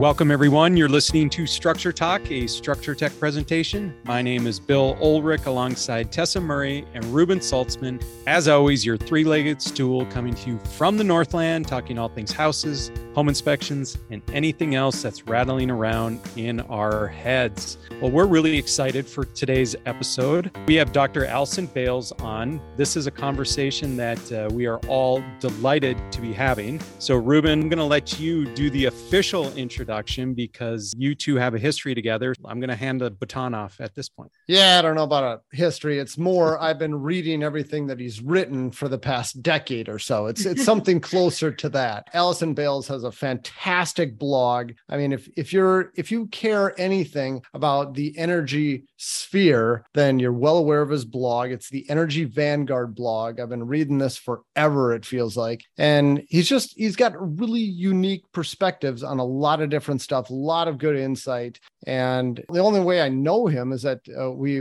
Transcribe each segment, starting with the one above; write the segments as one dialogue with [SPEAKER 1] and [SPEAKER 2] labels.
[SPEAKER 1] Welcome, everyone. You're listening to Structure Talk, a Structure Tech presentation. My name is Bill Ulrich, alongside Tessa Murray and Ruben Saltzman. As always, your three-legged stool coming to you from the Northland, talking all things houses, home inspections, and anything else that's rattling around in our heads. Well, we're really excited for today's episode. We have Dr. Allison Bales on. This is a conversation that we are all delighted to be having. So, Ruben, I'm going to let you do the official introduction because you two have a history together. I'm going to hand the baton off at this point.
[SPEAKER 2] Yeah, I don't know about a history. It's more, I've been reading everything that he's written for the past decade or so. It's something closer to that. Allison Bales has a fantastic blog. I mean, if you care anything about the energy sphere, then you're well aware of his blog. It's the Energy Vanguard blog. I've been reading this forever, it feels like. And he's got really unique perspectives on a lot of different stuff, a lot of good insight. And the only way I know him is that we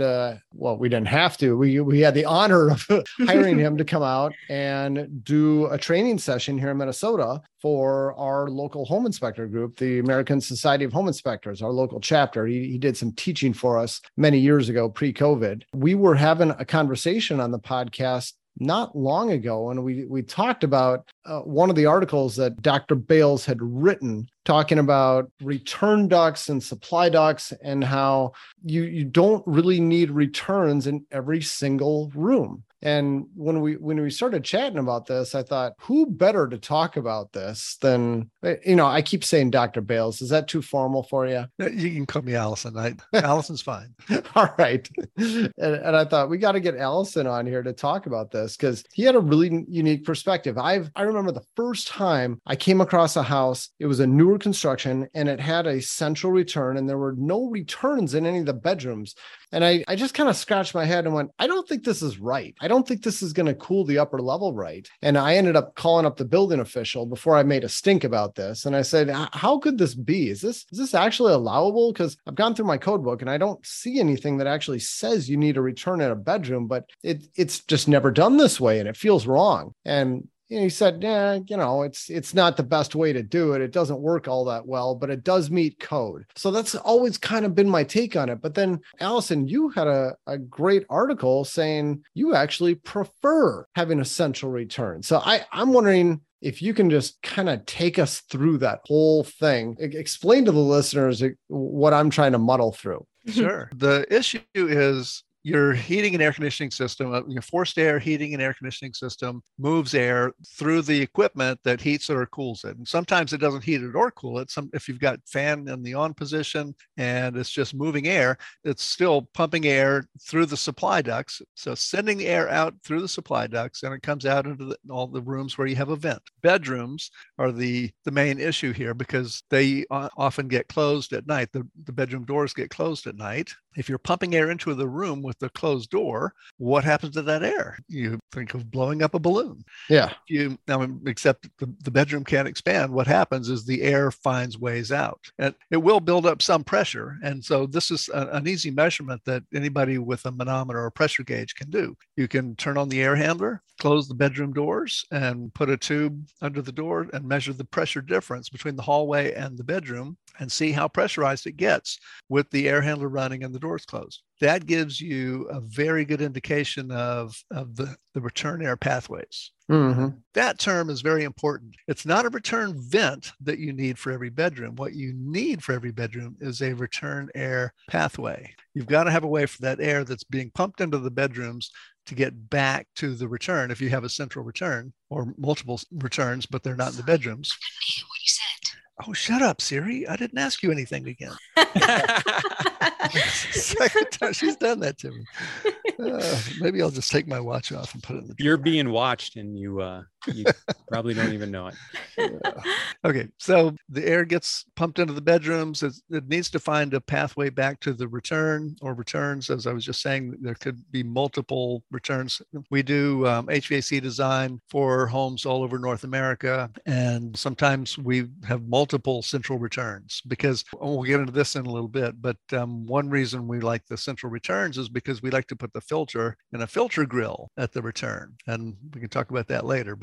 [SPEAKER 2] didn't have to. We had the honor of hiring him to come out and do a training session here in Minnesota for our local home inspector group, the American Society of Home Inspectors, our local chapter. He did some teaching for us many years ago, pre-COVID. We were having a conversation on the podcast not long ago, and we talked about one of the articles that Dr. Bales had written talking about return ducts and supply ducts and how you don't really need returns in every single room. And when we started chatting about this, I thought, who better to talk about this than, I keep saying Dr. Bales. Is that too formal for you?
[SPEAKER 3] You can call me Allison. Allison's fine.
[SPEAKER 2] All right. And I thought we got to get Allison on here to talk about this because he had a really unique perspective. I remember the first time I came across a house, it was a newer construction and it had a central return and there were no returns in any of the bedrooms. And I just kind of scratched my head and went, I don't think this is right. I don't think this is going to cool the upper level right. And I ended up calling up the building official before I made a stink about this. And I said, how could this be? Is this actually allowable? Because I've gone through my code book and I don't see anything that actually says you need a return in a bedroom, but it's just never done this way and it feels wrong. And he said, yeah, it's not the best way to do it. It doesn't work all that well, but it does meet code. So that's always kind of been my take on it. But then, Allison, you had a great article saying you actually prefer having a central return. So I'm wondering if you can just kind of take us through that whole thing. Explain to the listeners what I'm trying to muddle through.
[SPEAKER 3] Sure. The issue is your heating and air conditioning system, your forced air heating and air conditioning system moves air through the equipment that heats it or cools it. And sometimes it doesn't heat it or cool it. If you've got fan in the on position and it's just moving air, it's still pumping air through the supply ducts. So sending the air out through the supply ducts and it comes out into all the rooms where you have a vent. Bedrooms are the main issue here because they often get closed at night. The bedroom doors get closed at night. If you're pumping air into the room with the closed door, what happens to that air? You think of blowing up a balloon.
[SPEAKER 2] Yeah.
[SPEAKER 3] Except the bedroom can't expand. What happens is the air finds ways out. And it will build up some pressure. And so this is an easy measurement that anybody with a manometer or pressure gauge can do. You can turn on the air handler, close the bedroom doors, and put a tube under the door and measure the pressure difference between the hallway and the bedroom and see how pressurized it gets with the air handler running and the doors closed. That gives you a very good indication of the return air pathways.
[SPEAKER 2] Mm-hmm.
[SPEAKER 3] That term is very important. It's not a return vent that you need for every bedroom. What you need for every bedroom is a return air pathway. You've got to have a way for that air that's being pumped into the bedrooms to get back to the return if you have a central return or multiple returns, but they're not in the bedrooms.
[SPEAKER 4] What you said.
[SPEAKER 3] Oh, shut up, Siri. I didn't ask you anything again. Second time she's done that to me. Maybe I'll just take my watch off and put it in the drawer.
[SPEAKER 1] You're being watched and you probably don't even know it.
[SPEAKER 3] Okay, so the air gets pumped into the bedrooms. It needs to find a pathway back to the return or returns. As I was just saying, there could be multiple returns. We do HVAC design for homes all over North America, and sometimes we have multiple central returns because we'll get into this in a little bit. But one reason we like the central returns is because we like to put the filter in a filter grill at the return, and we can talk about that later. But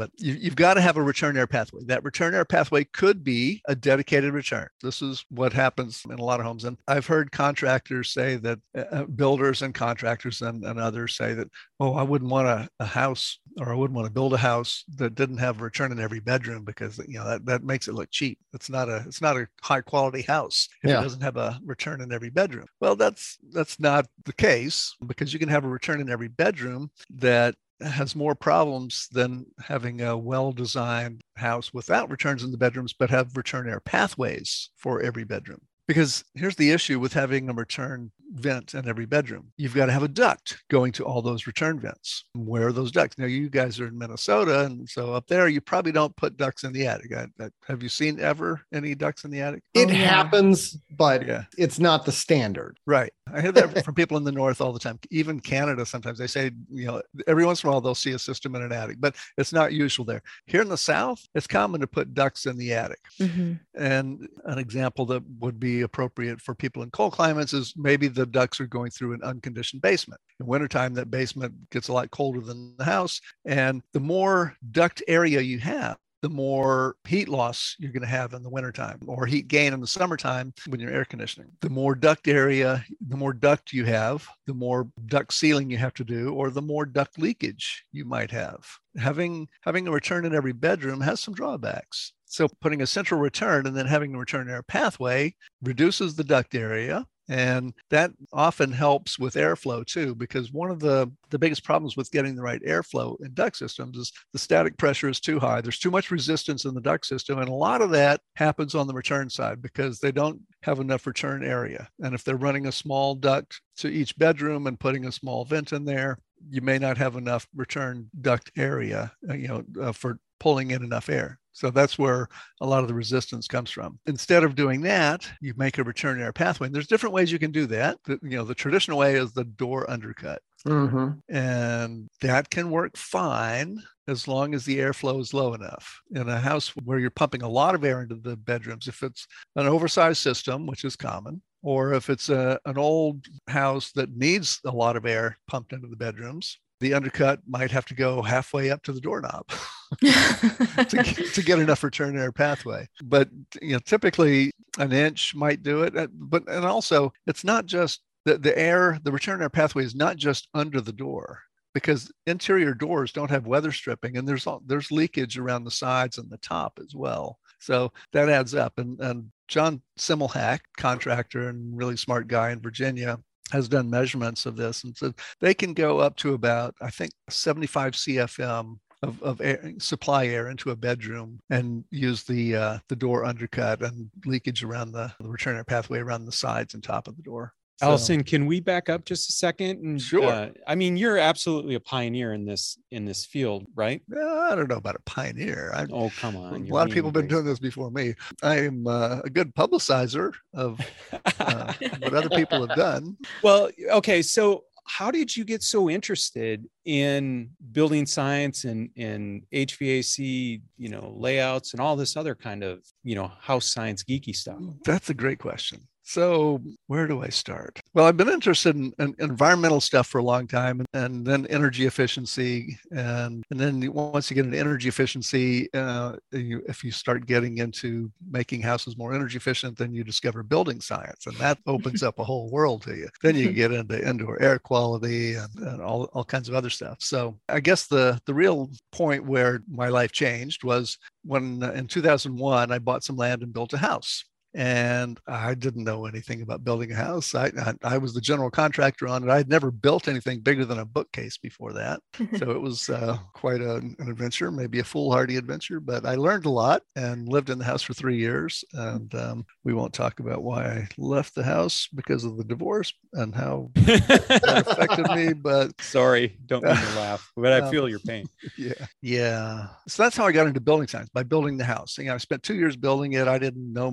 [SPEAKER 3] you've got to have a return air pathway. That return air pathway could be a dedicated return. This is what happens in a lot of homes. And I've heard contractors say that, builders and contractors and others say that, oh, I wouldn't want a house, or I wouldn't want to build a house that didn't have a return in every bedroom, because that makes it look cheap. It's not a high quality house if it doesn't have a return in every bedroom. Well, that's not the case, because you can have a return in every bedroom that has more problems than having a well-designed house without returns in the bedrooms, but have return air pathways for every bedroom. Because here's the issue with having a return vent in every bedroom. You've got to have a duct going to all those return vents. Where are those ducts? Now, you guys are in Minnesota, and so up there, you probably don't put ducts in the attic. Have you seen ever any ducts in the attic?
[SPEAKER 2] It happens, but it's not the standard.
[SPEAKER 3] Right. I hear that from people in the North all the time. Even Canada, sometimes they say, every once in a while they'll see a system in an attic, but it's not usual there. Here in the South, it's common to put ducts in the attic. Mm-hmm. And an example that would be appropriate for people in cold climates is maybe the ducts are going through an unconditioned basement. In wintertime, that basement gets a lot colder than the house. And the more duct area you have, the more heat loss you're going to have in the wintertime, or heat gain in the summertime when you're air conditioning. The more duct area, the more duct you have, the more duct sealing you have to do, or the more duct leakage you might have. Having a return in every bedroom has some drawbacks. So putting a central return and then having a return air pathway reduces the duct area. And that often helps with airflow too, because one of the biggest problems with getting the right airflow in duct systems is the static pressure is too high. There's too much resistance in the duct system. And a lot of that happens on the return side because they don't have enough return area. And if they're running a small duct to each bedroom and putting a small vent in there, you may not have enough return duct area, for pulling in enough air. So that's where a lot of the resistance comes from. Instead of doing that, you make a return air pathway. And there's different ways you can do that. The traditional way is the door undercut. Mm-hmm. And that can work fine as long as the airflow is low enough. In a house where you're pumping a lot of air into the bedrooms, if it's an oversized system, which is common, or if it's an old house that needs a lot of air pumped into the bedrooms, the undercut might have to go halfway up to the doorknob to get enough return air pathway. But typically an inch might do it. And also, it's not just the return air pathway is not just under the door, because interior doors don't have weather stripping, and there's leakage around the sides and the top as well. So that adds up. And John Simmelhack, contractor and really smart guy in Virginia, has done measurements of this, and so they can go up to about, I think, 75 CFM of air, supply air into a bedroom, and use the door undercut and leakage around the return air pathway around the sides and top of the door.
[SPEAKER 1] Allison, can we back up just a second? And,
[SPEAKER 3] sure.
[SPEAKER 1] You're absolutely a pioneer in this field, right?
[SPEAKER 3] I don't know about a pioneer.
[SPEAKER 1] Oh, come on.
[SPEAKER 3] A lot of people have been doing this before me. I am a good publicizer of what other people have done.
[SPEAKER 1] Well, okay. So how did you get so interested in building science and HVAC, layouts and all this other kind of, house science geeky stuff?
[SPEAKER 3] That's a great question. So where do I start? Well, I've been interested in environmental stuff for a long time, and then energy efficiency. And then once you get into energy efficiency, if you start getting into making houses more energy efficient, then you discover building science, and that opens up a whole world to you. Then you get into indoor air quality and all kinds of other stuff. So I guess the real point where my life changed was when in 2001, I bought some land and built a house. And I didn't know anything about building a house. I was the general contractor on it. I had never built anything bigger than a bookcase before that. So it was quite an adventure, maybe a foolhardy adventure, but I learned a lot and lived in the house for 3 years. And we won't talk about why I left the house because of the divorce and how that affected me. But
[SPEAKER 1] sorry, don't mean to laugh, but I feel your pain.
[SPEAKER 3] Yeah. So that's how I got into building science, by building the house. I spent 2 years building it. I didn't know much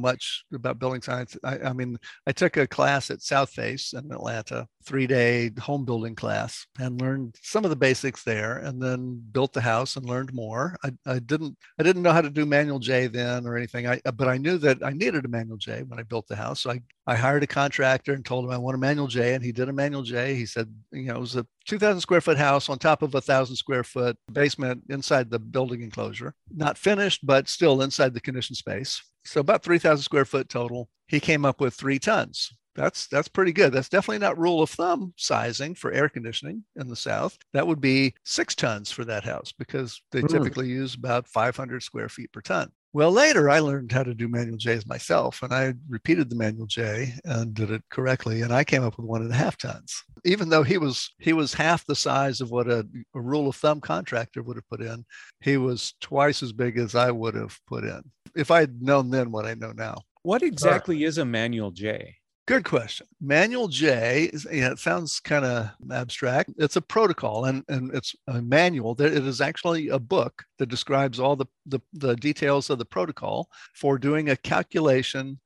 [SPEAKER 3] about building science. I mean, I took a class at South Face in Atlanta, 3-day home building class, and learned some of the basics there, and then built the house and learned more. I didn't know how to do manual J then or anything. But I knew that I needed a manual J when I built the house. So I hired a contractor and told him I want a manual J, and he did a manual J. He said, it was a 2,000 square foot house on top of a 1,000 square foot basement inside the building enclosure, not finished, but still inside the conditioned space. So about 3,000 square foot total. He came up with 3 tons. That's pretty good. That's definitely not rule of thumb sizing for air conditioning in the South. That would be 6 tons for that house because they typically use about 500 square feet per ton. Well, later I learned how to do manual J's myself, and I repeated the manual J and did it correctly, and I came up with 1.5 tons. Even though he was half the size of what a rule of thumb contractor would have put in, he was twice as big as I would have put in if I had known then what I know now.
[SPEAKER 1] What exactly is a manual J?
[SPEAKER 3] Good question. Manual J, it sounds kind of abstract. It's a protocol and it's a manual. It is actually a book that describes all the details of the protocol for doing a calculation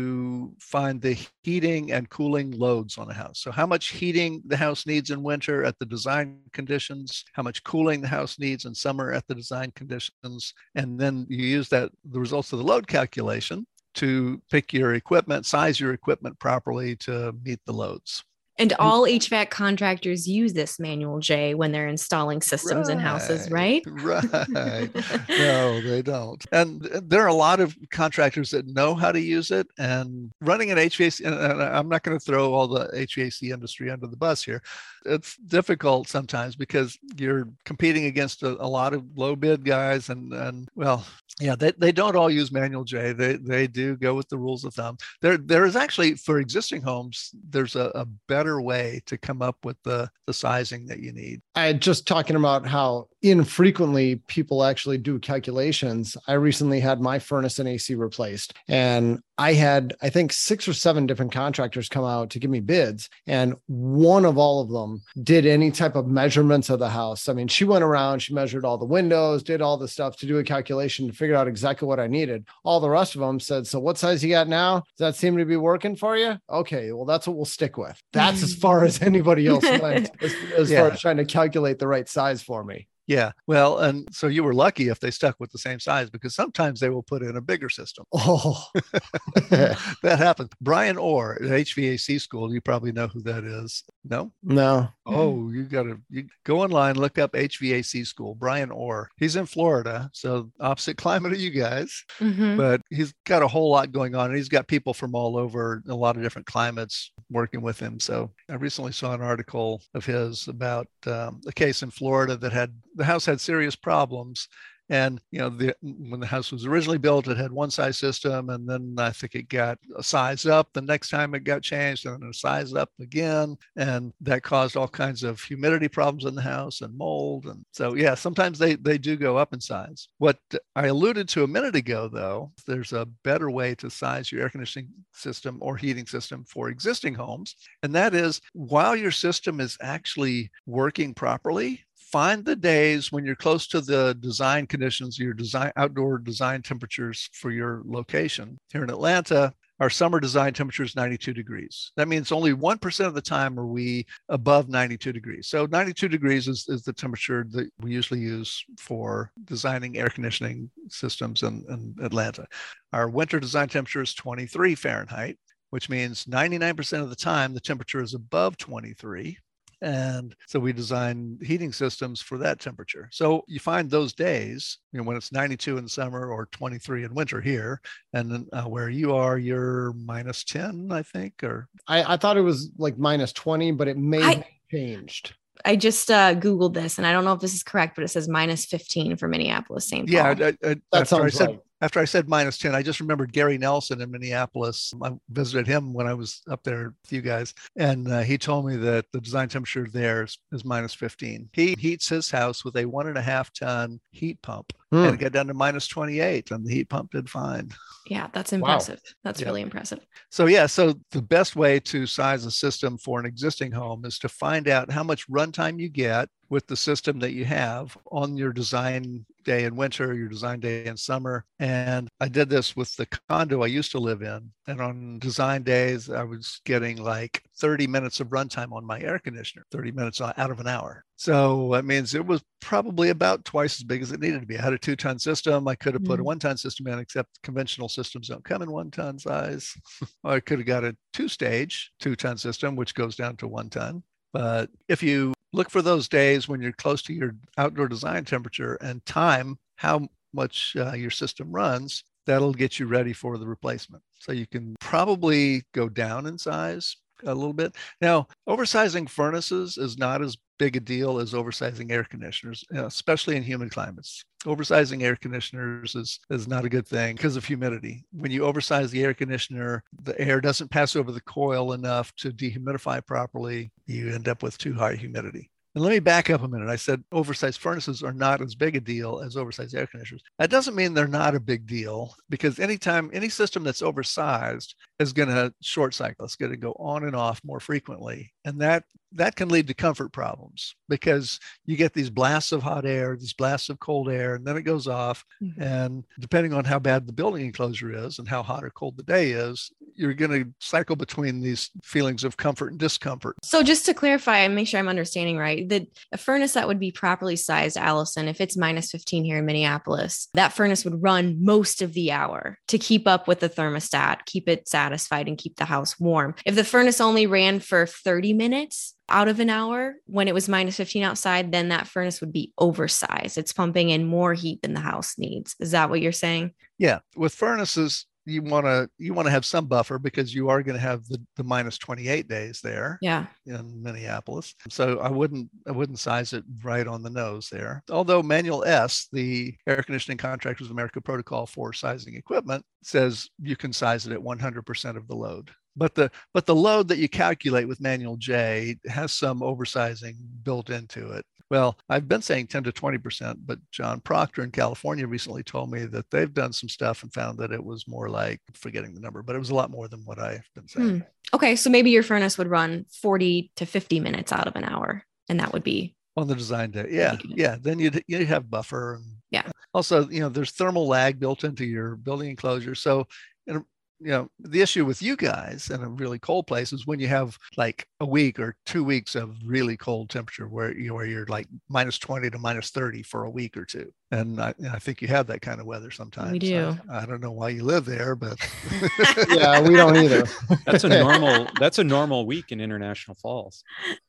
[SPEAKER 3] to find the heating and cooling loads on a house. So how much heating the house needs in winter at the design conditions, how much cooling the house needs in summer at the design conditions. And then you use the results of the load calculation to pick your equipment, size your equipment properly to meet the loads.
[SPEAKER 4] And all HVAC contractors use this manual J when they're installing systems in houses, right?
[SPEAKER 3] Right. No, they don't. And there are a lot of contractors that know how to use it. And running an HVAC, and I'm not going to throw all the HVAC industry under the bus here. It's difficult sometimes because you're competing against a lot of low bid guys and well, yeah, they don't all use manual J. They do go with the rules of thumb. There is actually, for existing homes, there's a better way to come up with the sizing that you need.
[SPEAKER 2] I just talking about how infrequently people actually do calculations. I recently had my furnace and AC replaced, and I had, I think, 6 or 7 different contractors come out to give me bids, and one of all of them did any type of measurements of the house. I mean, she went around, she measured all the windows, did all the stuff to do a calculation to figure out exactly what I needed. All the rest of them said, so what size you got now? Does that seem to be working for you? Okay, well, that's what we'll stick with. That's as far as anybody else went as far as trying to calculate the right size for me.
[SPEAKER 3] Yeah. Well, and so you were lucky if they stuck with the same size, because sometimes they will put in a bigger system.
[SPEAKER 2] Oh,
[SPEAKER 3] that happens. Brian Orr at HVAC school. You probably know who that is. No?
[SPEAKER 2] No.
[SPEAKER 3] Oh, you go online, look up HVAC school, Brian Orr. He's in Florida, so opposite climate of you guys, but he's got a whole lot going on, and he's got people from all over, a lot of different climates working with him. So I recently saw an article of his about a case in Florida that the house had serious problems. And, when the house was originally built, it had one size system. And then I think it got sized up the next time it got changed, and then sized up again. And that caused all kinds of humidity problems in the house and mold. And so, yeah, sometimes they do go up in size. What I alluded to a minute ago, though, there's a better way to size your air conditioning system or heating system for existing homes. And that is, while your system is actually working properly, find the days when you're close to the design conditions, your outdoor design temperatures for your location. Here in Atlanta, our summer design temperature is 92 degrees. That means only 1% of the time are we above 92 degrees. So 92 degrees is the temperature that we usually use for designing air conditioning systems in Atlanta. Our winter design temperature is 23 Fahrenheit, which means 99% of the time the temperature is above 23. And so we design heating systems for that temperature. So you find those days, when it's 92 in the summer or 23 in winter here, and then where you are, you're minus 10, I think, or
[SPEAKER 2] I thought it was like minus 20, but it may have changed.
[SPEAKER 4] I just Googled this, and I don't know if this is correct, but it says minus 15 for Minneapolis, St. Paul.
[SPEAKER 3] Yeah,
[SPEAKER 2] that sounds right.
[SPEAKER 3] After I said minus 10, I just remembered Gary Nelson in Minneapolis. I visited him when I was up there with you guys. And he told me that the design temperature there is minus 15. He heats his house with a 1.5 ton heat pump. And it got down to minus 28, and the heat pump did fine.
[SPEAKER 4] Yeah, that's impressive. Wow. That's really impressive.
[SPEAKER 3] So the best way to size a system for an existing home is to find out how much runtime you get with the system that you have on your design day in winter, your design day in summer. And I did this with the condo I used to live in. And on design days, I was getting like 30 minutes of runtime on my air conditioner, 30 minutes out of an hour. So that means it was probably about twice as big as it needed to be. I had a 2-ton system. I could have put a 1-ton system in, except conventional systems don't come in 1-ton size. I could have got a 2-stage 2-ton system, which goes down to 1 ton. But if you look for those days when you're close to your outdoor design temperature and time how much your system runs, that'll get you ready for the replacement. So you can probably go down in size a little bit. Now, oversizing furnaces is not as big a deal as oversizing air conditioners, especially in humid climates. Oversizing air conditioners is not a good thing because of humidity. When you oversize the air conditioner, the air doesn't pass over the coil enough to dehumidify properly. You end up with too high humidity. And let me back up a minute. I said oversized furnaces are not as big a deal as oversized air conditioners. That doesn't mean they're not a big deal, because anytime any system that's oversized is going to short cycle. It's going to go on and off more frequently. And that can lead to comfort problems, because you get these blasts of hot air, these blasts of cold air, and then it goes off. Mm-hmm. And depending on how bad the building enclosure is and how hot or cold the day is, you're going to cycle between these feelings of comfort and discomfort.
[SPEAKER 4] So just to clarify and make sure I'm understanding right, that a furnace that would be properly sized, Allison, if it's minus 15 here in Minneapolis, that furnace would run most of the hour to keep up with the thermostat, keep it satisfied, and keep the house warm. If the furnace only ran for 30 minutes out of an hour when it was minus 15 outside, then that furnace would be oversized. It's pumping in more heat than the house needs. Is that what you're saying?
[SPEAKER 3] Yeah. With furnaces, you want to have some buffer, because you are going to have the minus 28 days there.
[SPEAKER 4] Yeah.
[SPEAKER 3] In Minneapolis. So I wouldn't size it right on the nose there. Although Manual S, the Air Conditioning Contractors of America protocol for sizing equipment, says you can size it at 100% of the load. But the load that you calculate with Manual J has some oversizing built into it. Well, I've been saying 10 to 20%, but John Proctor in California recently told me that they've done some stuff and found that it was more like, forgetting the number, but it was a lot more than what I've been saying.
[SPEAKER 4] Okay, so maybe your furnace would run 40 to 50 minutes out of an hour, and that would be
[SPEAKER 3] on the design day. Yeah. Then you'd have buffer.
[SPEAKER 4] Yeah.
[SPEAKER 3] Also, there's thermal lag built into your building enclosure. So, the issue with you guys in a really cold place is when you have like a week or 2 weeks of really cold temperature where you're like minus 20 to minus 30 for a week or two. And I think you have that kind of weather sometimes.
[SPEAKER 4] We do.
[SPEAKER 3] I don't know why you live there, but
[SPEAKER 2] yeah, we don't either.
[SPEAKER 1] That's a normal week in International Falls.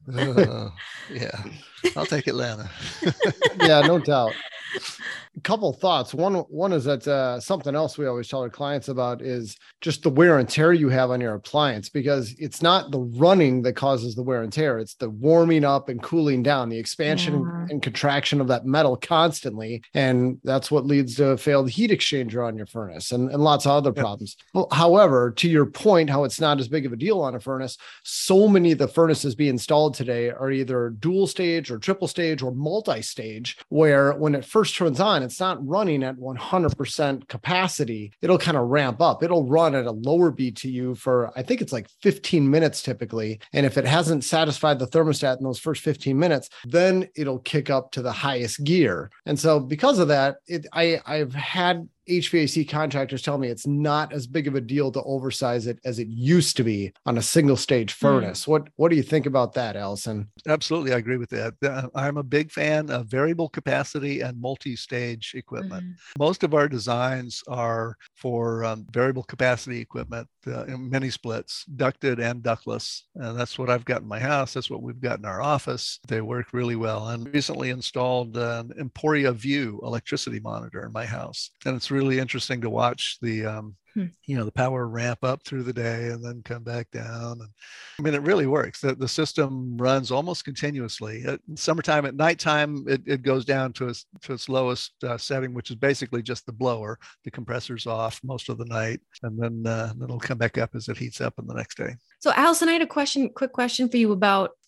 [SPEAKER 3] Yeah, I'll take Atlanta.
[SPEAKER 2] Yeah, no doubt. A couple thoughts. One is that something else we always tell our clients about is just the wear and tear you have on your appliance, because it's not the running that causes the wear and tear. It's the warming up and cooling down, the expansion and contraction of that metal constantly. And that's what leads to a failed heat exchanger on your furnace and lots of other problems. Well, however, to your point, how it's not as big of a deal on a furnace, so many of the furnaces being installed today are either dual stage or triple stage or multi-stage, where when it first turns on, it's not running at 100% capacity. It'll kind of ramp up. It'll run at a lower BTU for, I think it's like 15 minutes typically. And if it hasn't satisfied the thermostat in those first 15 minutes, then it'll kick up to the highest gear. And so because of that, I've had HVAC contractors tell me it's not as big of a deal to oversize it as it used to be on a single stage furnace. What do you think about that, Allison?
[SPEAKER 3] Absolutely. I agree with that. I'm a big fan of variable capacity and multi-stage equipment. Most of our designs are for variable capacity equipment, mini splits, ducted and ductless. And that's what I've got in my house. That's what we've got in our office. They work really well. And recently installed an Emporia View electricity monitor in my house. And it's really interesting to watch the the power ramp up through the day and then come back down. And I mean, it really works. The system runs almost continuously. At summertime, at nighttime, it goes down to its lowest setting, which is basically just the blower. The compressor's off most of the night, and then it'll come back up as it heats up in the next day.
[SPEAKER 4] So Allison, I had a quick question for you about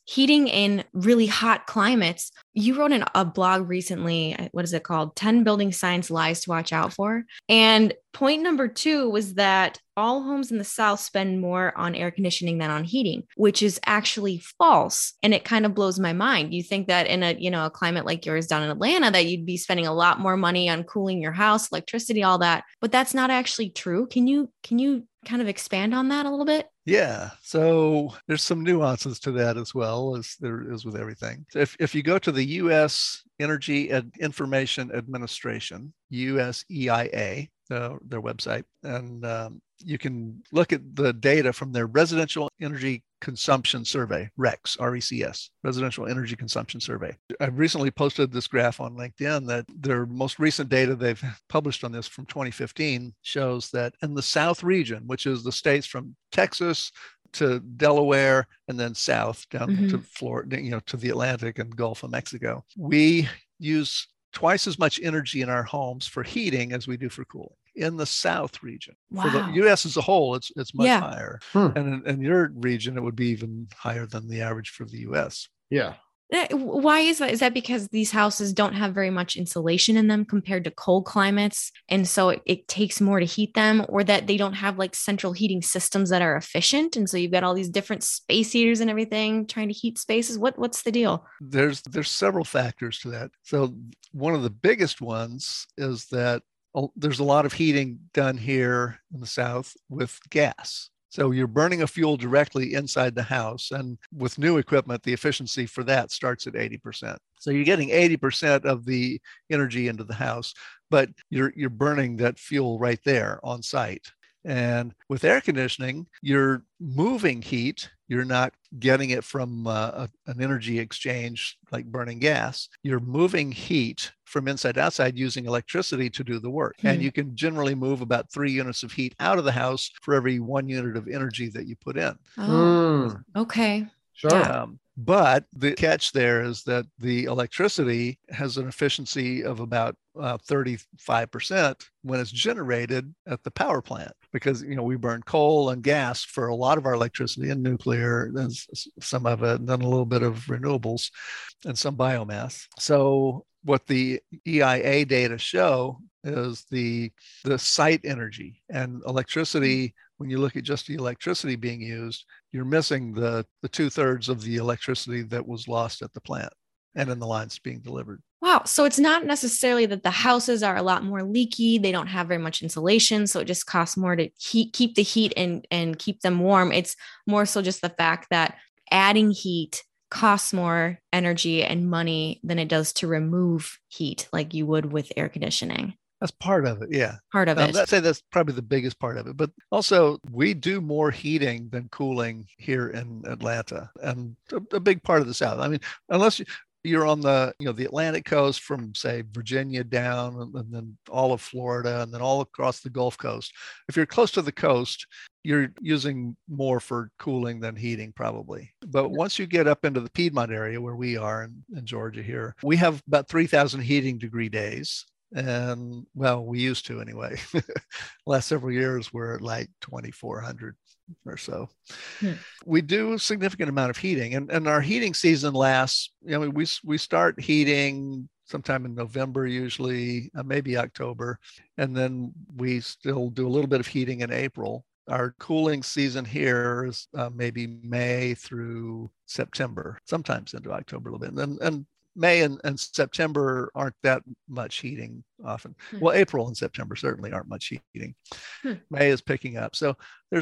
[SPEAKER 4] heating in really hot climates. You wrote in a blog recently, what is it called? 10 building science lies to watch out for. And point number 2 was that all homes in the South spend more on air conditioning than on heating, which is actually false. And it kind of blows my mind. You think that in a climate like yours down in Atlanta, that you'd be spending a lot more money on cooling your house, electricity, all that, but that's not actually true. Can you kind of expand on that a little bit?
[SPEAKER 3] Yeah. So there's some nuances to that as well as there is with everything. So if you go to the U.S. Energy Information Administration, USEIA, their website, and you can look at the data from their Residential Energy Consumption Survey, RECS, RECS, Residential Energy Consumption Survey. I've recently posted this graph on LinkedIn that their most recent data they've published on this from 2015 shows that in the South region, which is the states from Texas to Delaware and then south down to Florida, to the Atlantic and Gulf of Mexico, we use twice as much energy in our homes for heating as we do for cooling in the South region.
[SPEAKER 4] Wow.
[SPEAKER 3] For the U.S. as a whole, it's much higher.
[SPEAKER 2] Hmm.
[SPEAKER 3] And in your region, it would be even higher than the average for the U.S.
[SPEAKER 2] Yeah.
[SPEAKER 4] Why is that? Is that because these houses don't have very much insulation in them compared to cold climates? And so it takes more to heat them, or that they don't have like central heating systems that are efficient? And so you've got all these different space heaters and everything trying to heat spaces. What's the deal?
[SPEAKER 3] There's several factors to that. So one of the biggest ones is that there's a lot of heating done here in the South with gas. So you're burning a fuel directly inside the house. And with new equipment, the efficiency for that starts at 80%. So you're getting 80% of the energy into the house, but you're burning that fuel right there on site. And with air conditioning, you're moving heat. You're not getting it from an energy exchange like burning gas. You're moving heat from inside to outside using electricity to do the work. And you can generally move about 3 units of heat out of the house for every 1 unit of energy that you put in.
[SPEAKER 4] Oh, okay.
[SPEAKER 2] Sure.
[SPEAKER 4] Yeah.
[SPEAKER 3] But the catch there is that the electricity has an efficiency of about 35% when it's generated at the power plant, because we burn coal and gas for a lot of our electricity, and nuclear, there's some of it, and then a little bit of renewables and some biomass. So what the EIA data show is the site energy and electricity. When you look at just the electricity being used, you're missing the 2/3 of the electricity that was lost at the plant and in the lines being delivered.
[SPEAKER 4] Wow. So it's not necessarily that the houses are a lot more leaky. They don't have very much insulation. So it just costs more to keep the heat and keep them warm. It's more so just the fact that adding heat costs more energy and money than it does to remove heat like you would with air conditioning.
[SPEAKER 3] That's part of it. Yeah.
[SPEAKER 4] Part of it.
[SPEAKER 3] I'd say that's probably the biggest part of it. But also, we do more heating than cooling here in Atlanta, and a big part of the South. I mean, unless you're on the Atlantic coast from, say, Virginia down, and then all of Florida, and then all across the Gulf Coast. If you're close to the coast, you're using more for cooling than heating probably. But once you get up into the Piedmont area where we are in Georgia here, we have about 3,000 heating degree days. And well, we used to anyway. Last several years, we're at like 2,400 or so. We do a significant amount of heating, and our heating season lasts, we start heating sometime in November, usually, maybe October. And then we still do a little bit of heating in April. Our cooling season here is maybe May through September, sometimes into October a little bit. And May and September aren't that much heating often. Well, April and September certainly aren't much heating. May is picking up. So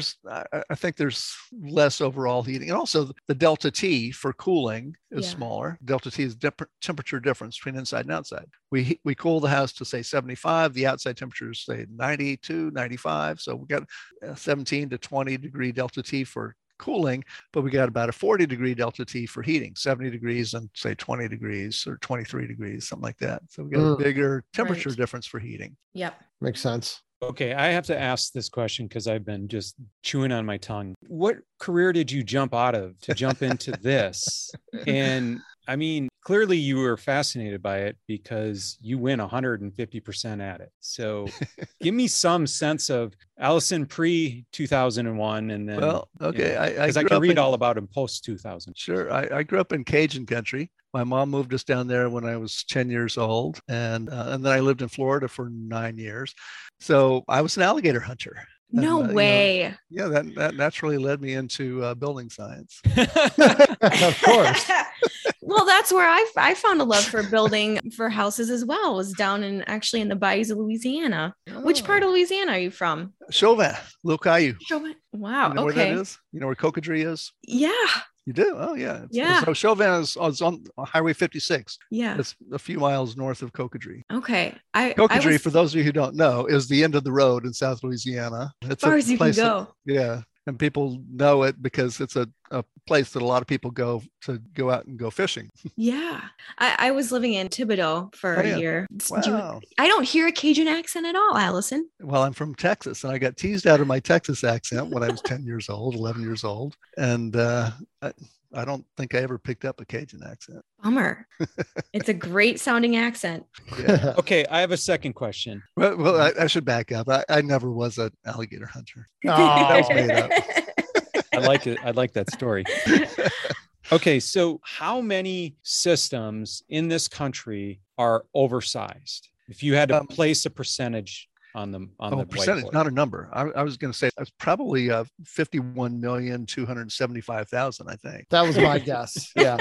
[SPEAKER 3] I think there's less overall heating. And also the delta T for cooling is smaller. Delta T is temperature difference between inside and outside. We cool the house to say 75. The outside temperature is say 92, 95. So we got 17 to 20 degree delta T for cooling, but we got about a 40 degree delta T for heating, 70 degrees and say 20 degrees or 23 degrees, something like that. So we got a bigger temperature difference for heating.
[SPEAKER 4] Yep.
[SPEAKER 2] Makes sense.
[SPEAKER 1] Okay, I have to ask this question because I've been just chewing on my tongue. What career did you jump out of to jump into this? And I mean, clearly you were fascinated by it because you went 150% at it. So give me some sense of Allison pre 2001 and then,
[SPEAKER 3] Well, okay.
[SPEAKER 1] Because I can read all about him post 2000.
[SPEAKER 3] Sure. I grew up in Cajun country. My mom moved us down there when I was 10 years old. And then I lived in Florida for 9 years. So I was an alligator hunter.
[SPEAKER 4] No
[SPEAKER 3] And,
[SPEAKER 4] way.
[SPEAKER 3] That naturally led me into building science.
[SPEAKER 2] Of course.
[SPEAKER 4] Well, that's where I found a love for building for houses as well. It was down in the bayous of Louisiana. Which part of Louisiana are you from?
[SPEAKER 3] Chauvin, Little Caillou.
[SPEAKER 4] Chauvin. Wow.
[SPEAKER 3] You know
[SPEAKER 4] Okay.
[SPEAKER 3] where that is? You know where Cocodrie is?
[SPEAKER 4] Yeah.
[SPEAKER 3] You do? Oh, yeah.
[SPEAKER 4] Yeah.
[SPEAKER 3] So Chauvin is on Highway 56.
[SPEAKER 4] Yeah.
[SPEAKER 3] It's a few miles north of Cocodrie.
[SPEAKER 4] Okay.
[SPEAKER 3] Cocodrie, for those of you who don't know, is the end of the road in South Louisiana. It's
[SPEAKER 4] as far as you can go.
[SPEAKER 3] Yeah. And people know it because it's a place that a lot of people go out and go fishing.
[SPEAKER 4] Yeah. I was living in Thibodaux for a year.
[SPEAKER 3] Wow.
[SPEAKER 4] I don't hear a Cajun accent at all, Allison.
[SPEAKER 3] Well, I'm from Texas, and I got teased out of my Texas accent when I was 10 years old, 11 years old. And I don't think I ever picked up a Cajun accent.
[SPEAKER 4] Bummer. It's a great sounding accent.
[SPEAKER 3] Yeah.
[SPEAKER 1] Okay, I have a second question.
[SPEAKER 3] Well, I should back up. I never was an alligator hunter.
[SPEAKER 2] Oh.
[SPEAKER 3] That was made up.
[SPEAKER 1] I like it. I like that story. Okay, so how many systems in this country are oversized? If you had to place a percentage on the
[SPEAKER 3] percentage,
[SPEAKER 1] whiteboard.
[SPEAKER 3] not a number. I was going to say it's probably 51,275,000, I think.
[SPEAKER 2] That was my guess. Yeah.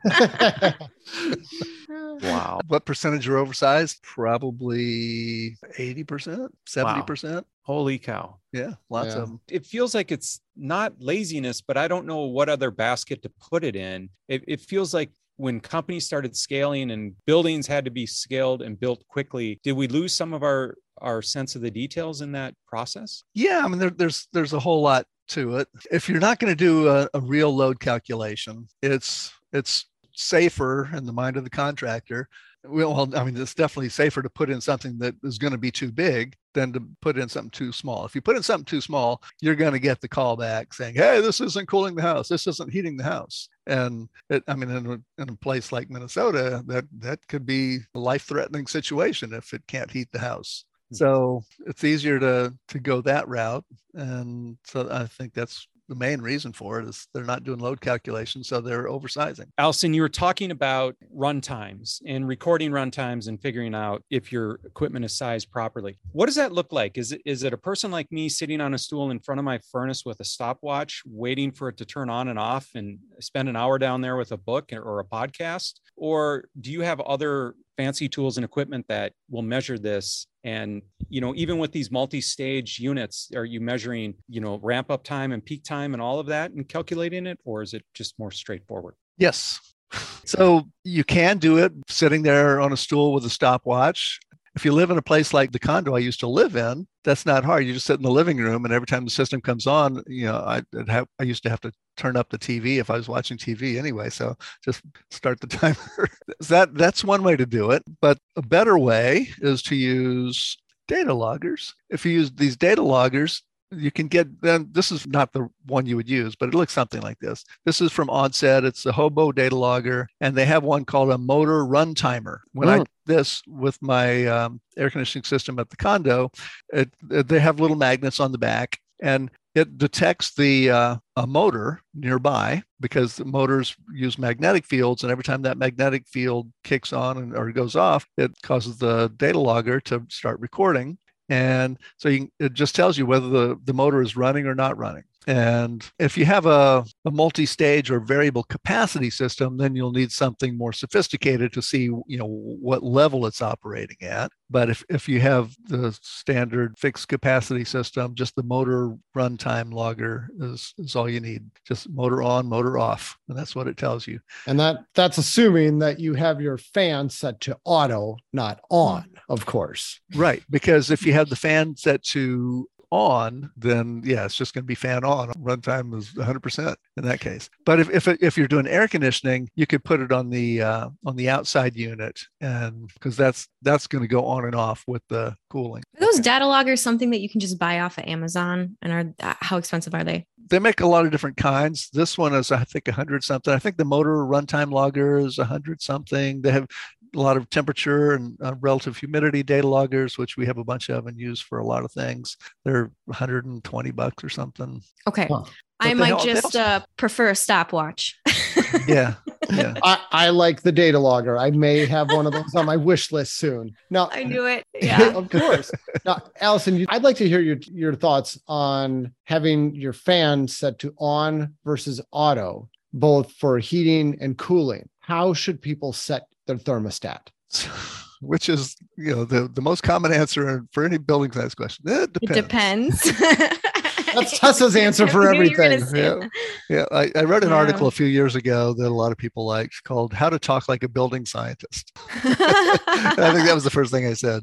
[SPEAKER 1] Wow.
[SPEAKER 3] What percentage are oversized? Probably 80%, 70%.
[SPEAKER 1] Holy cow.
[SPEAKER 3] Yeah, lots
[SPEAKER 2] Yeah.
[SPEAKER 3] of them.
[SPEAKER 1] It feels like it's not laziness, but I don't know what other basket to put it in. It feels like when companies started scaling and buildings had to be scaled and built quickly, did we lose some of our sense of the details in that process?
[SPEAKER 3] Yeah, I mean, there's a whole lot to it. If you're not going to do a real load calculation, it's safer in the mind of the contractor. Well, I mean, it's definitely safer to put in something that is going to be too big than to put in something too small. If you put in something too small, you're going to get the call back saying, hey, this isn't cooling the house. This isn't heating the house. And in a place like Minnesota, that could be a life-threatening situation if it can't heat the house. So it's easier to go that route. And so I think that's the main reason for it is they're not doing load calculations, so they're oversizing.
[SPEAKER 1] Allison, you were talking about run times and recording run times and figuring out if your equipment is sized properly. What does that look like? Is it a person like me sitting on a stool in front of my furnace with a stopwatch, waiting for it to turn on and off and spend an hour down there with a book or a podcast? Or do you have other fancy tools and equipment that will measure this? And, even with these multi-stage units, are you measuring, ramp up time and peak time and all of that and calculating it? Or is it just more straightforward?
[SPEAKER 3] Yes. So you can do it sitting there on a stool with a stopwatch. If you live in a place like the condo I used to live in, that's not hard. You just sit in the living room, and every time the system comes on, I used to have to turn up the TV if I was watching TV anyway. So just start the timer. That's one way to do it. But a better way is to use data loggers. If you use these data loggers, you can get them. This is not the one you would use, but it looks something like this. This is from Onset. It's the Hobo data logger, and they have one called a motor run timer. When I did this with my air conditioning system at the condo, they have little magnets on the back, and it detects the a motor nearby because the motors use magnetic fields, and every time that magnetic field kicks on or goes off, it causes the data logger to start recording. And so it just tells you whether the motor is running or not running. And if you have a multi-stage or variable capacity system, then you'll need something more sophisticated to see, what level it's operating at. But if you have the standard fixed capacity system, just the motor runtime logger is all you need. Just motor on, motor off. And that's what it tells you.
[SPEAKER 2] And that's assuming that you have your fan set to auto, not on, of course.
[SPEAKER 3] Right. Because if you have the fan set to on, then it's just going to be fan on. Runtime is 100% in that case. But if you're doing air conditioning, you could put it on the outside unit, and because that's going to go on and off with the cooling.
[SPEAKER 4] Are those data loggers something that you can just buy off of Amazon? And how expensive are they?
[SPEAKER 3] They make a lot of different kinds. This one is, I think, 100 something. I think the motor runtime logger is 100 something. They have a lot of temperature and relative humidity data loggers, which we have a bunch of and use for a lot of things. They're $120 or something.
[SPEAKER 4] Okay.
[SPEAKER 2] Huh.
[SPEAKER 4] I might just prefer a stopwatch.
[SPEAKER 3] Yeah. Yeah.
[SPEAKER 2] I like the data logger. I may have one of those on my wish list soon. Now,
[SPEAKER 4] I knew it. Yeah.
[SPEAKER 2] of course. Now, Allison, I'd like to hear your thoughts on having your fan set to on versus auto, both for heating and cooling. How should people set their thermostat?
[SPEAKER 3] Which is, the most common answer for any building size question. It depends.
[SPEAKER 4] It depends.
[SPEAKER 2] That's Tessa's answer for everything.
[SPEAKER 3] Yeah. I wrote an article a few years ago that a lot of people liked called How to Talk Like a Building Scientist. I think that was the first thing I said.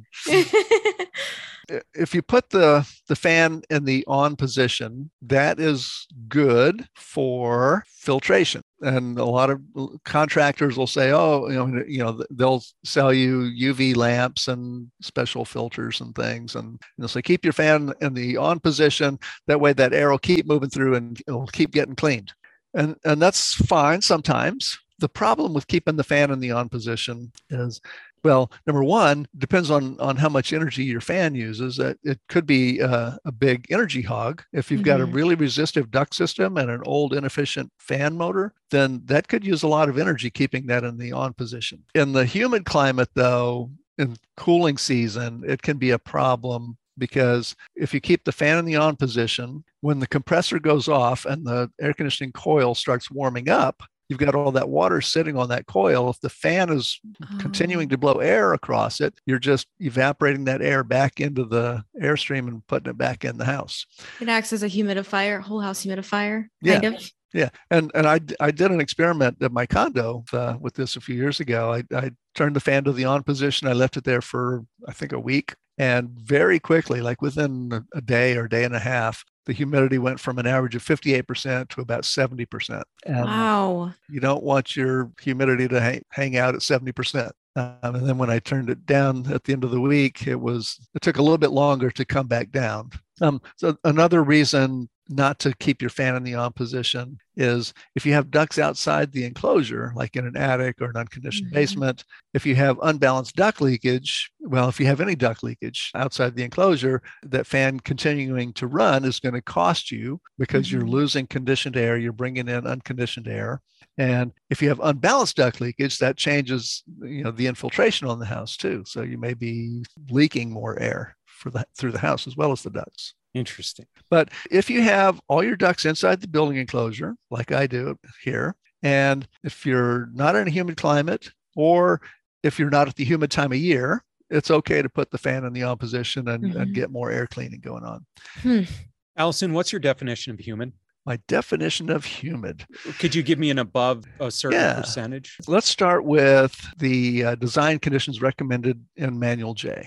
[SPEAKER 3] If you put the fan in the on position, that is good for filtration. And a lot of contractors will say, they'll sell you UV lamps and special filters and things. And they'll say, keep your fan in the on position. That way that air will keep moving through and it'll keep getting cleaned. And that's fine sometimes. The problem with keeping the fan in the on position is, well, number one, depends on how much energy your fan uses. It could be a big energy hog. If you've got a really resistive duct system and an old inefficient fan motor, then that could use a lot of energy keeping that in the on position. In the humid climate, though, in cooling season, it can be a problem because if you keep the fan in the on position, when the compressor goes off and the air conditioning coil starts warming up, you've got all that water sitting on that coil. If the fan is continuing to blow air across it, you're just evaporating that air back into the airstream and putting it back in the house.
[SPEAKER 4] It acts as a humidifier, whole house humidifier, kind of.
[SPEAKER 3] Yeah. And I did an experiment at my condo with this a few years ago. I turned the fan to the on position. I left it there for, I think, a week. And very quickly, like within a day or day and a half, the humidity went from an average of 58% to about 70%. And
[SPEAKER 4] wow.
[SPEAKER 3] You don't want your humidity to hang out at 70%. And then when I turned it down at the end of the week, it took a little bit longer to come back down. So another reason not to keep your fan in the on position is if you have ducts outside the enclosure, like in an attic or an unconditioned basement, if you have unbalanced duct leakage, well, if you have any duct leakage outside the enclosure, that fan continuing to run is going to cost you because you're losing conditioned air, you're bringing in unconditioned air. And if you have unbalanced duct leakage, that changes, the infiltration on the house too. So you may be leaking more air through the house as well as the ducts.
[SPEAKER 1] Interesting.
[SPEAKER 3] But if you have all your ducts inside the building enclosure, like I do here, and if you're not in a humid climate, or if you're not at the humid time of year, it's okay to put the fan in the on position and get more air cleaning going on.
[SPEAKER 1] Allison, what's your definition of humid?
[SPEAKER 3] My definition of humid.
[SPEAKER 1] Could you give me an above a certain percentage?
[SPEAKER 3] Let's start with the design conditions recommended in Manual J.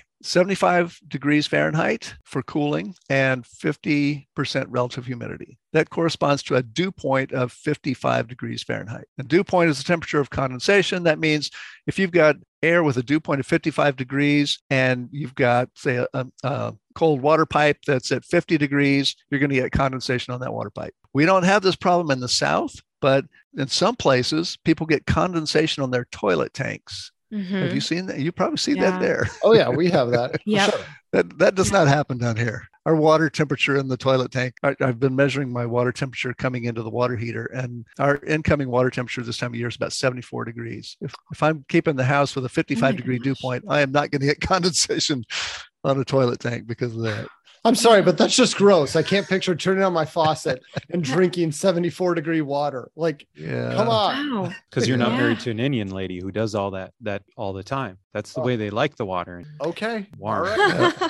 [SPEAKER 3] 75 degrees Fahrenheit for cooling and 50% relative humidity. That corresponds to a dew point of 55 degrees Fahrenheit. And dew point is the temperature of condensation. That means if you've got air with a dew point of 55 degrees and you've got, say, a cold water pipe that's at 50 degrees, you're going to get condensation on that water pipe. We don't have this problem in the South, but in some places, people get condensation on their toilet tanks. Have you seen that? You probably see that there.
[SPEAKER 2] Oh yeah, we have that.
[SPEAKER 4] Yeah.
[SPEAKER 2] Sure.
[SPEAKER 3] That does not happen down here. Our water temperature in the toilet tank, I've been measuring my water temperature coming into the water heater, and our incoming water temperature this time of year is about 74 degrees. If I'm keeping the house with a 55 degree dew point, I am not going to get condensation on a toilet tank because of that.
[SPEAKER 2] I'm sorry, but that's just gross. I can't picture turning on my faucet and drinking 74 degree water. Like, come on.
[SPEAKER 4] Wow.
[SPEAKER 1] Because you're not married to an Indian lady who does all that all the time. That's the way they like the water.
[SPEAKER 2] Okay.
[SPEAKER 1] Warm.
[SPEAKER 2] All right.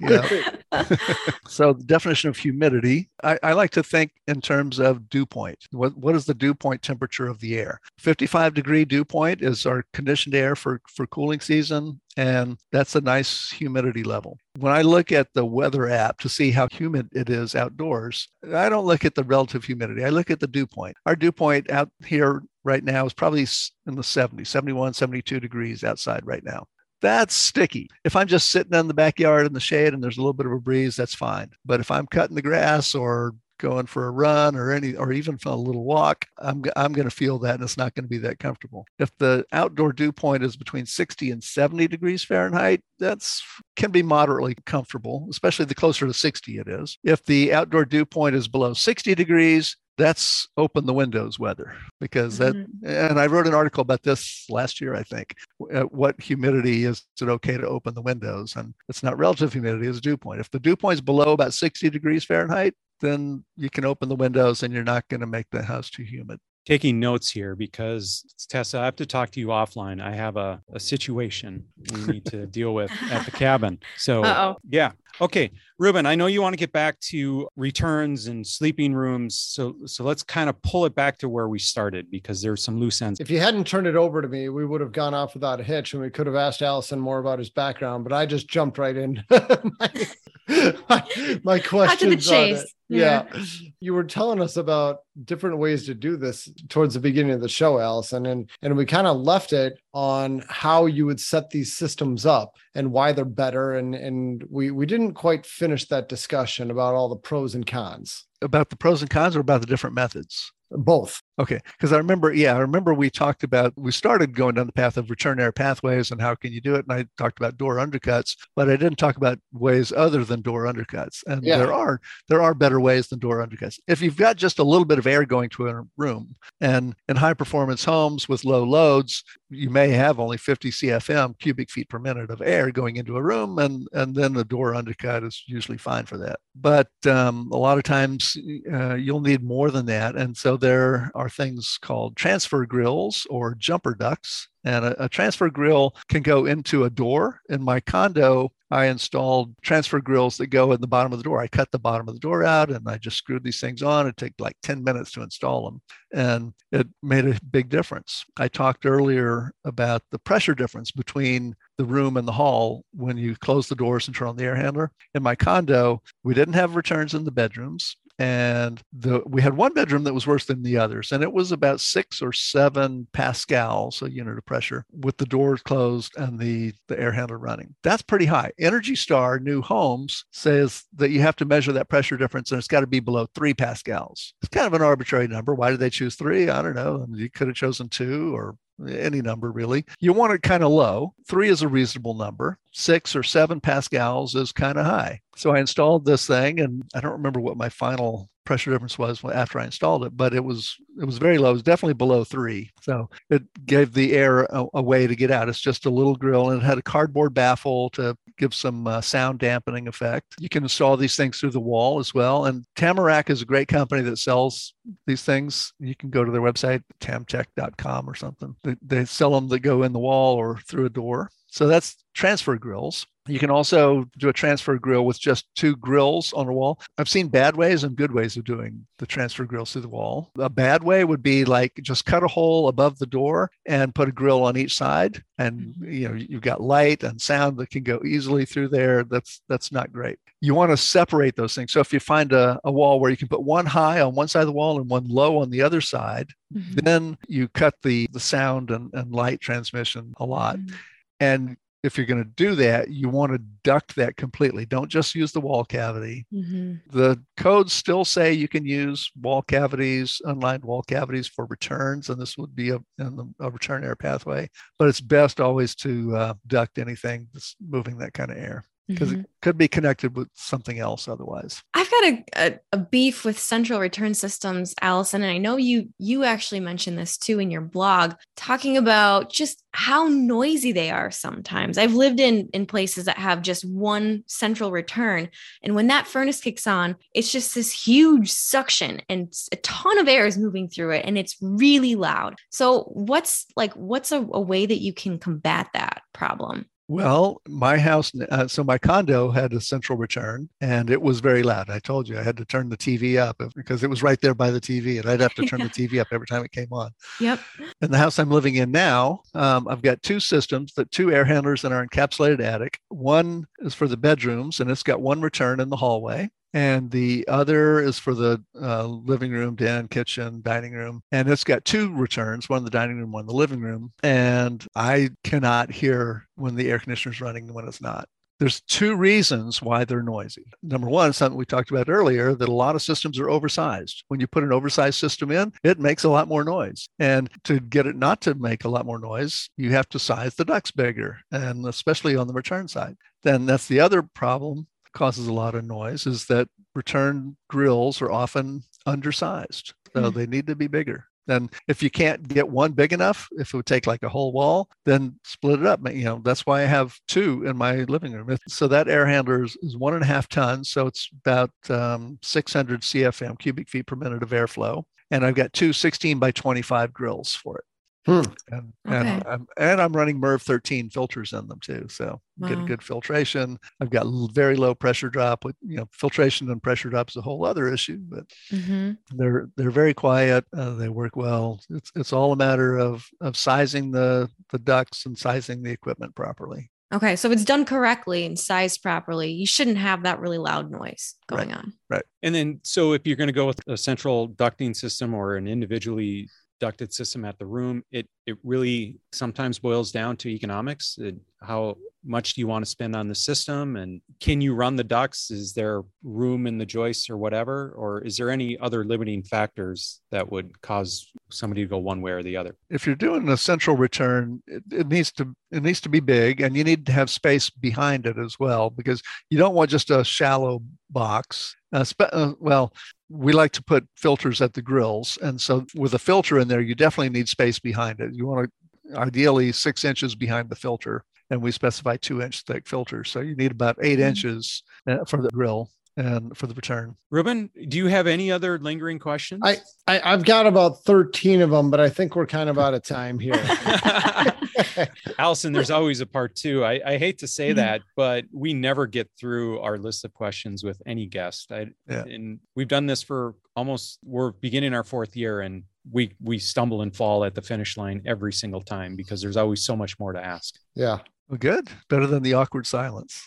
[SPEAKER 3] So the definition of humidity, I like to think in terms of dew point. What is the dew point temperature of the air? 55 degree dew point is our conditioned air for cooling season. And that's a nice humidity level. When I look at the weather app to see how humid it is outdoors, I don't look at the relative humidity. I look at the dew point. Our dew point out here right now is probably in the 70, 71, 72 degrees outside right now. That's sticky. If I'm just sitting in the backyard in the shade and there's a little bit of a breeze, that's fine. But if I'm cutting the grass or going for a run or even for a little walk, I'm going to feel that, and it's not going to be that comfortable. If the outdoor dew point is between 60 and 70 degrees Fahrenheit, that's can be moderately comfortable, especially the closer to 60 it is. If the outdoor dew point is below 60 degrees, that's open the windows weather, because and I wrote an article about this last year, I think. What humidity is it okay to open the windows? And it's not relative humidity, it's dew point. If the dew point is below about 60 degrees Fahrenheit, then you can open the windows and you're not going to make the house too humid.
[SPEAKER 1] Taking notes here because, Tessa, I have to talk to you offline. I have a situation we need to deal with at the cabin. So, yeah. Okay, Ruben, I know you want to get back to returns and sleeping rooms. So let's kind of pull it back to where we started, because there's some loose ends.
[SPEAKER 2] If you hadn't turned it over to me, we would have gone off without a hitch, and we could have asked Allison more about his background, but I just jumped right in. my questions. Cut to the chase. Yeah. You were telling us about different ways to do this towards the beginning of the show, Allison, and we kind of left it on how you would set these systems up and why they're better. And we didn't quite finish that discussion about all the pros and cons.
[SPEAKER 3] About the pros and cons, or about the different methods?
[SPEAKER 2] Both.
[SPEAKER 3] Okay. Because I remember we started going down the path of return air pathways and how can you do it. And I talked about door undercuts, but I didn't talk about ways other than door undercuts. And there are better ways than door undercuts. If you've got just a little bit of air going to a room, and in high performance homes with low loads, you may have only 50 CFM, cubic feet per minute, of air going into a room. And then the door undercut is usually fine for that. But a lot of times you'll need more than that. And so there are things called transfer grills or jumper ducts. And a transfer grill can go into a door. In my condo, I installed transfer grills that go in the bottom of the door. I cut the bottom of the door out and I just screwed these things on. It took like 10 minutes to install them. And it made a big difference. I talked earlier about the pressure difference between the room and the hall when you close the doors and turn on the air handler. In my condo, we didn't have returns in the bedrooms. And we had one bedroom that was worse than the others. And it was about 6 or 7 pascals, a unit of pressure, with the doors closed and the air handler running. That's pretty high. Energy Star New Homes says that you have to measure that pressure difference, and it's got to be below 3 pascals. It's kind of an arbitrary number. Why did they choose 3? I don't know. I mean, you could have chosen 2 or any number, really. You want it kind of low. 3 is a reasonable number. 6 or 7 pascals is kind of high. So I installed this thing, and I don't remember what my final pressure difference was after I installed it, but it was very low. It was definitely below 3. So it gave the air a way to get out. It's just a little grill, and it had a cardboard baffle to give some sound dampening effect. You can install these things through the wall as well. And Tamarack is a great company that sells these things. You can go to their website, tamtech.com or something. They sell them that go in the wall or through a door. So that's transfer grills. You can also do a transfer grill with just 2 grills on a wall. I've seen bad ways and good ways of doing the transfer grills through the wall. A bad way would be like just cut a hole above the door and put a grill on each side. And you've got light and sound that can go easily through there. That's not great. You want to separate those things. So if you find a wall where you can put one high on one side of the wall and one low on the other side, then you cut the sound and light transmission a lot. And if you're going to do that, you want to duct that completely. Don't just use the wall cavity. The codes still say you can use wall cavities, unlined wall cavities for returns, and this would be a return air pathway. But it's best always to duct anything that's moving that kind of air, because it could be connected with something else otherwise.
[SPEAKER 4] I've got a beef with central return systems, Allison, and I know you actually mentioned this too in your blog, talking about just how noisy they are sometimes. I've lived in places that have just one central return, and when that furnace kicks on, it's just this huge suction and a ton of air is moving through it, and it's really loud. So what's a way that you can combat that problem?
[SPEAKER 3] Well, my house, so my condo had a central return, and it was very loud. I told you I had to turn the TV up because it was right there by the TV, and I'd have to turn the TV up every time it came on.
[SPEAKER 4] Yep.
[SPEAKER 3] In the house I'm living in now, I've got 2 systems, 2 air handlers in our encapsulated attic. One is for the bedrooms, and it's got 1 return in the hallway. And the other is for the living room, den, kitchen, dining room. And it's got 2 returns, one in the dining room, one in the living room. And I cannot hear when the air conditioner is running and when it's not. there's two reasons why they're noisy. Number one, something we talked about earlier, that a lot of systems are oversized. When you put an oversized system in, it makes a lot more noise. And to get it not to make a lot more noise, you have to size the ducts bigger, and especially on the return side. Then that's the other problem that causes a lot of noise, is that return grills are often undersized. So they need to be bigger. Then if you can't get one big enough, if it would take like a whole wall, then split it up. That's why I have two in my living room. So that air handler is 1.5 tons. So it's about 600 CFM, cubic feet per minute of airflow. And I've got two 16 by 25 grills for it. And I'm running MERV 13 filters in them too. So I'm getting good filtration. I've got very low pressure drop. With filtration and pressure drop is a whole other issue, but they're very quiet. They work well. It's all a matter of sizing the ducts and sizing the equipment properly.
[SPEAKER 4] Okay, so if it's done correctly and sized properly, you shouldn't have that really loud noise going on.
[SPEAKER 3] Right.
[SPEAKER 1] And then, so if you're going to go with a central ducting system or an individually ducted system at the room, it really sometimes boils down to economics. How much do you want to spend on the system, and can you run the ducts? Is there room in the joists or whatever, or is there any other limiting factors that would cause somebody to go one way or the other?
[SPEAKER 3] If you're doing a central return, it needs to be big, and you need to have space behind it as well, because you don't want just a shallow box. We like to put filters at the grills. And so with a filter in there, you definitely need space behind it. You want to ideally 6 inches behind the filter. And we specify 2-inch thick filters. So you need about 8 inches for the grill and for the return.
[SPEAKER 1] Ruben, do you have any other lingering questions?
[SPEAKER 2] I've got about 13 of them, but I think we're kind of out of time here.
[SPEAKER 1] Allison, there's always a part two. I hate to say that, but we never get through our list of questions with any guest. And we've done this for we're beginning our 4th year, and we stumble and fall at the finish line every single time because there's always so much more to ask.
[SPEAKER 2] Yeah.
[SPEAKER 3] Well, good. Better than the awkward silence.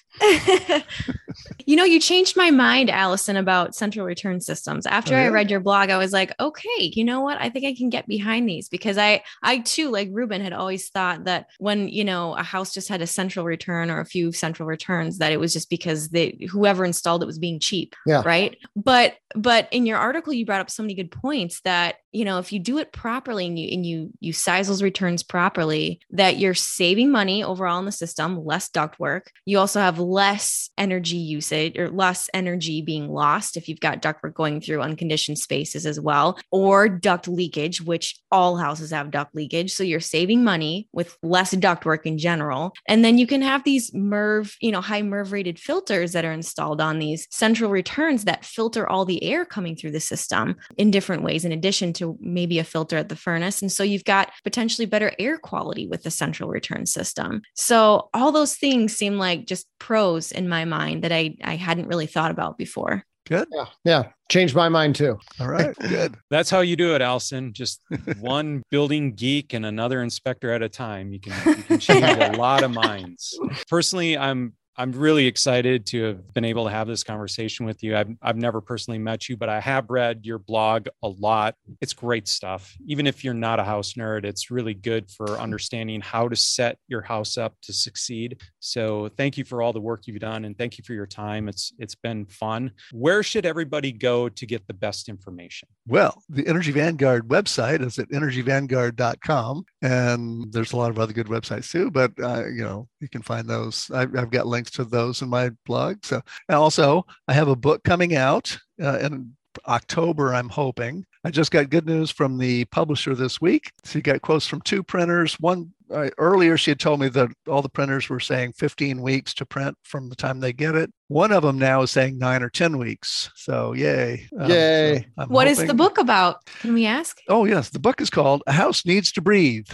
[SPEAKER 4] You changed my mind, Allison, about central return systems. After I read your blog, I was like, okay, you know what? I think I can get behind these, because I too, like Ruben, had always thought that when, a house just had a central return or a few central returns, that it was just because whoever installed it was being cheap.
[SPEAKER 2] Yeah.
[SPEAKER 4] Right. But in your article, you brought up so many good points that, if you do it properly and you size those returns properly, that you're saving money overall in the system, less duct work. You also have less energy usage or less energy being lost if you've got ductwork going through unconditioned spaces as well, or duct leakage, which all houses have duct leakage. So you're saving money with less ductwork in general. And then you can have these MERV, high MERV rated filters that are installed on these central returns that filter all the air coming through the system in different ways, in addition to maybe a filter at the furnace. And so you've got potentially better air quality with the central return system. So all those things seem like just pros in my mind that I hadn't really thought about before.
[SPEAKER 3] Good.
[SPEAKER 2] Yeah. Changed my mind too.
[SPEAKER 3] All right. Good.
[SPEAKER 1] That's how you do it, Allison. Just one building geek and another inspector at a time. You can change a lot of minds. Personally, I'm really excited to have been able to have this conversation with you. I've never personally met you, but I have read your blog a lot. It's great stuff. Even if you're not a house nerd, it's really good for understanding how to set your house up to succeed. So thank you for all the work you've done, and thank you for your time. It's been fun. Where should everybody go to get the best information?
[SPEAKER 3] Well, the Energy Vanguard website is at energyvanguard.com, and there's a lot of other good websites too, but you can find those. I've got links to those in my blog. So, and also I have a book coming out in October, I'm hoping. I just got good news from the publisher this week. She got quotes from 2 printers. One earlier, she had told me that all the printers were saying 15 weeks to print from the time they get it. One of them now is saying 9 or 10 weeks. So yay.
[SPEAKER 2] Yay.
[SPEAKER 3] So
[SPEAKER 4] what is the book about? Can we ask?
[SPEAKER 3] Oh, yes. The book is called A House Needs to Breathe.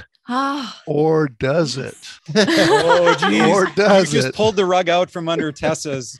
[SPEAKER 3] Or does it?
[SPEAKER 1] Oh, geez.
[SPEAKER 3] Or does
[SPEAKER 1] you
[SPEAKER 3] it?
[SPEAKER 1] just pulled the rug out from under Tessa's.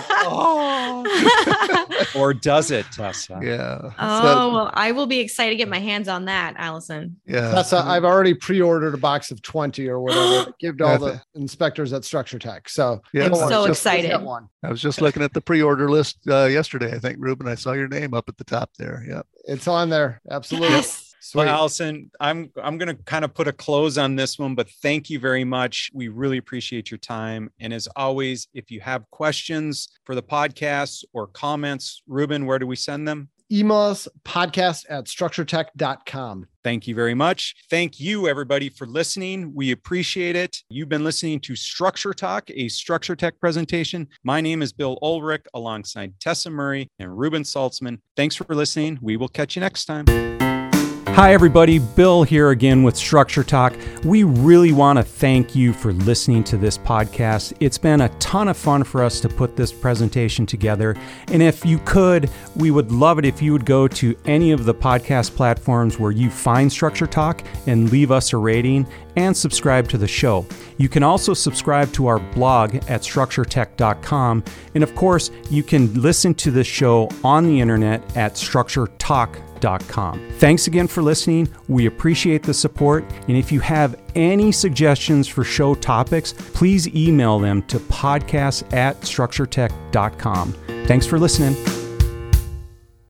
[SPEAKER 1] Or does it, Tessa?
[SPEAKER 3] Yeah.
[SPEAKER 4] Well, I will be excited to get my hands on that, Allison.
[SPEAKER 3] Yeah.
[SPEAKER 2] Tessa, I've already pre-ordered a box of 20 or whatever to give to all the inspectors at Structure Tech. So
[SPEAKER 4] I'm so excited.
[SPEAKER 3] I was just looking at the pre-order list yesterday. I think, Ruben, I saw your name up at the top there. Yeah.
[SPEAKER 2] It's on there. Absolutely.
[SPEAKER 4] Yes.
[SPEAKER 2] Sweet.
[SPEAKER 1] Well, Allison, I'm going to kind of put a close on this one, but thank you very much. We really appreciate your time. And as always, if you have questions for the podcast or comments, Ruben, where do we send them?
[SPEAKER 2] Email us podcast@structuretech.com.
[SPEAKER 1] Thank you very much. Thank you, everybody, for listening. We appreciate it. You've been listening to Structure Talk, a Structure Tech presentation. My name is Bill Ulrich, alongside Tessa Murray and Ruben Saltzman. Thanks for listening. We will catch you next time. Hi, everybody. Bill here again with Structure Talk. We really want to thank you for listening to this podcast. It's been a ton of fun for us to put this presentation together. And if you could, we would love it if you would go to any of the podcast platforms where you find Structure Talk and leave us a rating and subscribe to the show. You can also subscribe to our blog at structuretech.com. And of course, you can listen to the show on the internet at structuretalk.com. Thanks again for listening. We appreciate the support. And if you have any suggestions for show topics, please email them to podcast@structuretech.com. Thanks for listening.